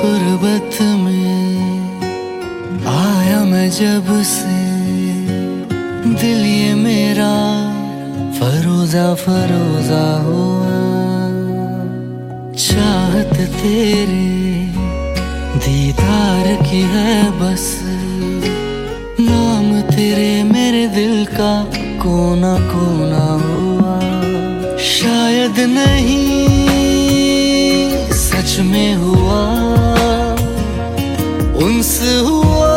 गुर्बत में आया मैं जब से, दिल ये मेरा फरोजा फरोजा हुआ। चाहत तेरे दीदार की है बस, नाम तेरे मेरे दिल का कोना कोना हुआ। शायद नहीं सच में हुआ, उनस हुआ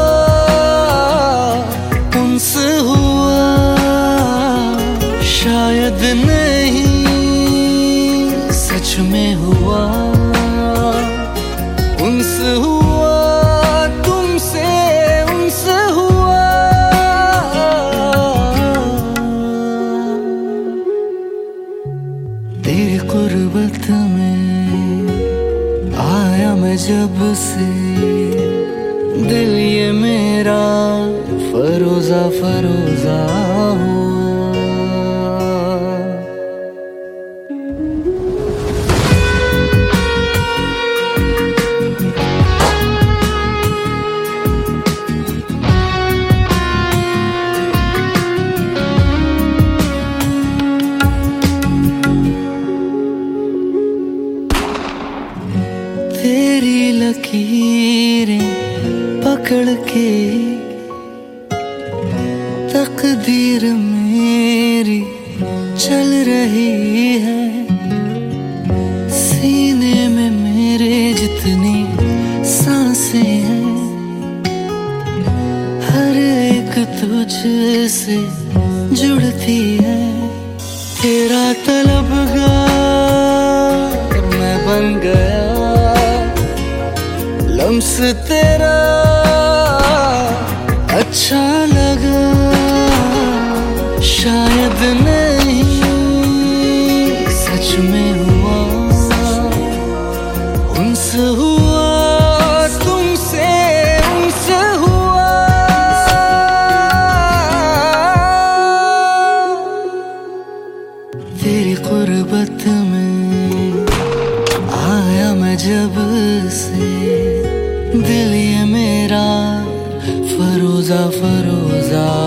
उनस हुआ। शायद नहीं सच में हुआ, उनस हुआ तुमसे उनस हुआ। तेरी गुर्बत में आया मैं जब से, दिल ये मेरा फरोजा फरोजा हुआ। तेरी लकीरें पकड़ के तकदीर मेरी चल रही है। सीने में मेरे जितनी सांसें हैं, हर एक तुझसे जुड़ती है। तेरा तलबगार मैं बन गया, लम्स तेरा अच्छा लगा। शायद नहीं सच में हुआ, उनस हुआ तुमसे उनस हुआ। तेरी गुर्बत में आया मैं जब से, दिल ये मेरा फरोजा फरोजा